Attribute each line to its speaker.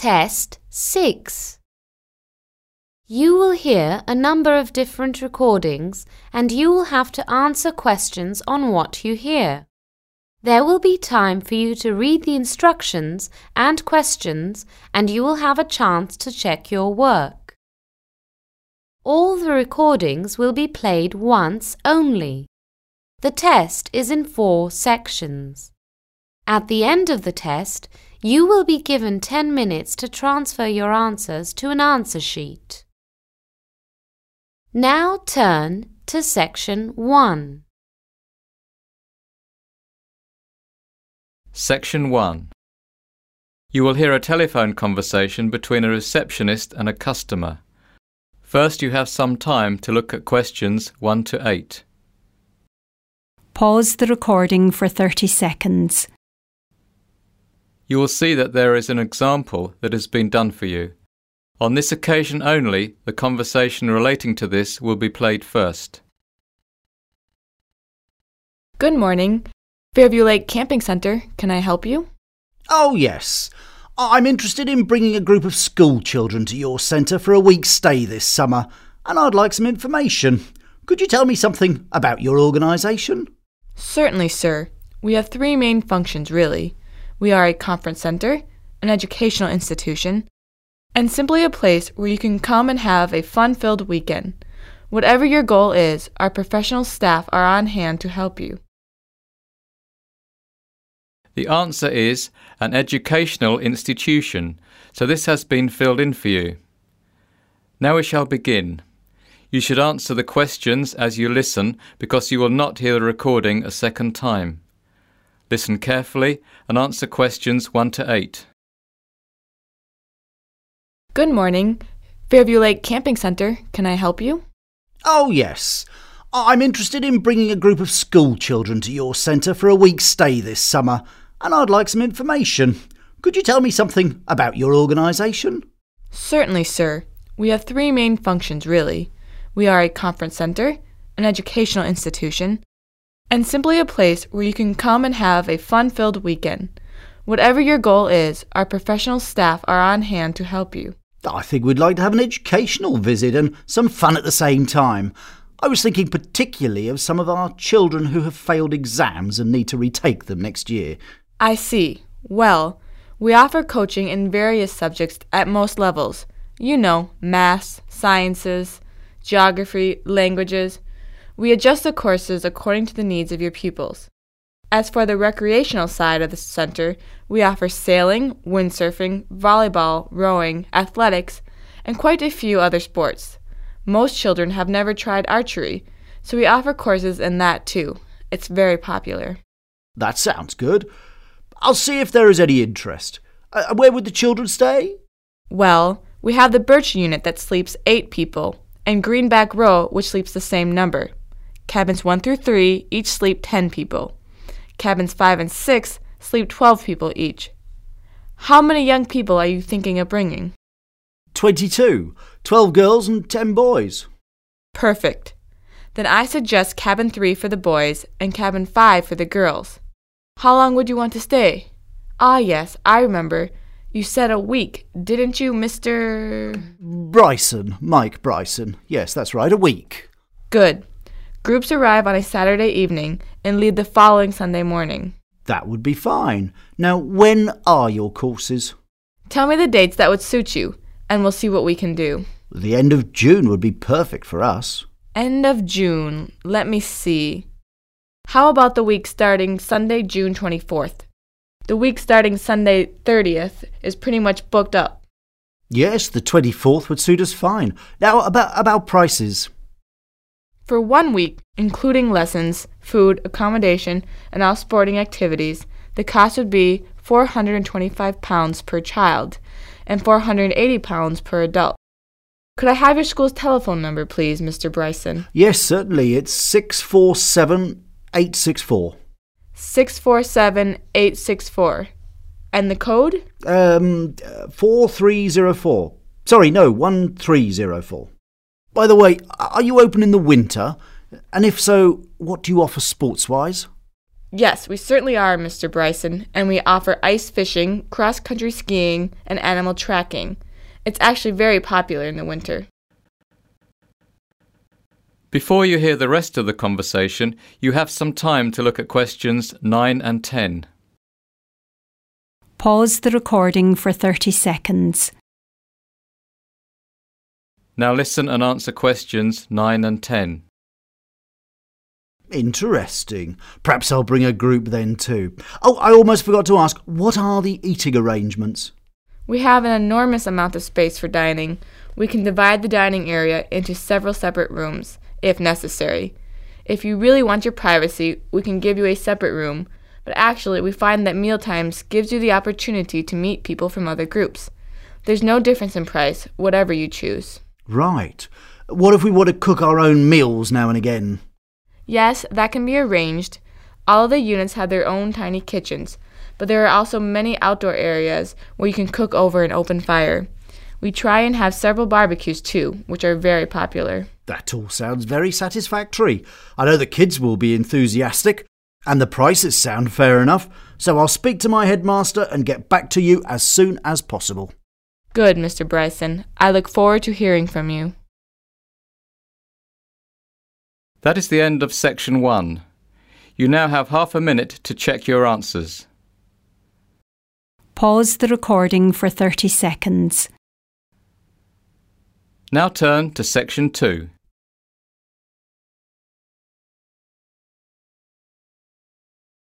Speaker 1: Test 6. You will hear a number of different recordings and you will have to answer questions on what you hear. There will be time for you to read the instructions and questions and you will have a chance to check your work. All the recordings will be played once only. The test is in 4 sections. At the end of the test, you will be given 10 minutes to transfer your answers to an answer sheet. Now turn to Section 1.
Speaker 2: Section 1. You will hear a telephone conversation between a receptionist and a customer. First, you have some time to look at questions 1 to 8.
Speaker 3: Pause the recording for 30 seconds.
Speaker 2: You will see that there is an example that has been done for you. On this occasion only, the conversation relating to this will be played first.
Speaker 4: Good morning. Fairview Lake Camping Center. Can I help you?
Speaker 5: Oh, yes. I'm interested in bringing a group of school children to your centre for a week's stay this summer, and I'd like some information. Could you tell me something about your organisation?
Speaker 4: Certainly, sir. We have 3 main functions, really. We are a conference center, an educational institution, and simply a place where you can come and have a fun-filled weekend. Whatever your goal is, our professional staff are on hand to help you.
Speaker 2: The answer is an educational institution, so this has been filled in for you. Now we shall begin. You should answer the questions as you listen because you will not hear the recording a second time. Listen carefully and answer questions 1 to 8.
Speaker 4: Good morning. Fairview Lake Camping Center. Can I help you?
Speaker 5: Oh, yes. I'm interested in bringing a group of school children to your centre for a week's stay this summer, and I'd like some information. Could you tell me something about your organisation?
Speaker 4: Certainly, sir. We have 3 main functions, really. We are a conference center, an educational institution, and simply a place where you can come and have a fun-filled weekend. Whatever your goal is, our professional staff are on hand to help you.
Speaker 5: I think we'd like to have an educational visit and some fun at the same time. I was thinking particularly of some of our children who have failed exams and need to retake them next year.
Speaker 4: I see. Well, we offer coaching in various subjects at most levels. You know, maths, sciences, geography, languages. We adjust the courses according to the needs of your pupils. As for the recreational side of the center, we offer sailing, windsurfing, volleyball, rowing, athletics, and quite a few other sports. Most children have never tried archery, so we offer courses in that too. It's very popular.
Speaker 5: That sounds good. I'll see if there is any interest. Where would the children stay?
Speaker 4: Well, we have the Birch unit that sleeps 8 people, and Greenback Row, which sleeps the same number. Cabins 1 through 3 each sleep 10 people. Cabins 5 and 6 sleep 12 people each. How many young people are you thinking of bringing?
Speaker 5: 22. 12 girls and 10 boys.
Speaker 4: Perfect. Then I suggest cabin 3 for the boys and cabin 5 for the girls. How long would you want to stay? Ah, yes, I remember. You said a week, didn't you, Mr.
Speaker 5: Bryson, Mike Bryson. Yes, that's right, a week.
Speaker 4: Good. Groups arrive on a Saturday evening and leave the following Sunday morning.
Speaker 5: That would be fine. Now, when are your courses?
Speaker 4: Tell me the dates that would suit you, and we'll see what we can do.
Speaker 5: The end of June would be perfect for us.
Speaker 4: End of June. Let me see. How about the week starting Sunday, June 24th? The week starting Sunday 30th is pretty much booked up.
Speaker 5: Yes, the 24th would suit us fine. Now, about prices.
Speaker 4: For 1 week, including lessons, food, accommodation, and all sporting activities, the cost would be £425 per child and £480 per adult. Could I have your school's telephone number, please, Mr. Bryson?
Speaker 5: Yes, certainly. It's 647-864.
Speaker 4: 647-864. And the code?
Speaker 5: 4304. Sorry, no, 1304. By the way, are you open in the winter? And if so, what do you offer sports-wise?
Speaker 4: Yes, we certainly are, Mr. Bryson, and we offer ice fishing, cross-country skiing, and animal tracking. It's actually very popular in the winter.
Speaker 2: Before you hear the rest of the conversation, you have some time to look at questions 9 and 10.
Speaker 3: Pause the recording for 30 seconds.
Speaker 2: Now listen and answer questions 9 and 10.
Speaker 5: Interesting. Perhaps I'll bring a group then too. Oh, I almost forgot to ask, what are the eating arrangements?
Speaker 4: We have an enormous amount of space for dining. We can divide the dining area into several separate rooms, if necessary. If you really want your privacy, we can give you a separate room, but actually we find that mealtimes gives you the opportunity to meet people from other groups. There's no difference in price, whatever you choose.
Speaker 5: Right. What if we want to cook our own meals now and again?
Speaker 4: Yes, that can be arranged. All of the units have their own tiny kitchens, but there are also many outdoor areas where you can cook over an open fire. We try and have several barbecues too, which are very popular.
Speaker 5: That all sounds very satisfactory. I know the kids will be enthusiastic, and the prices sound fair enough, so I'll speak to my headmaster and get back to you as soon as possible.
Speaker 4: Good, Mr. Bryson. I look forward to hearing from you.
Speaker 2: That is the end of section 1. You now have half a minute to check your answers.
Speaker 3: Pause the recording for 30 seconds.
Speaker 2: Now turn to section 2.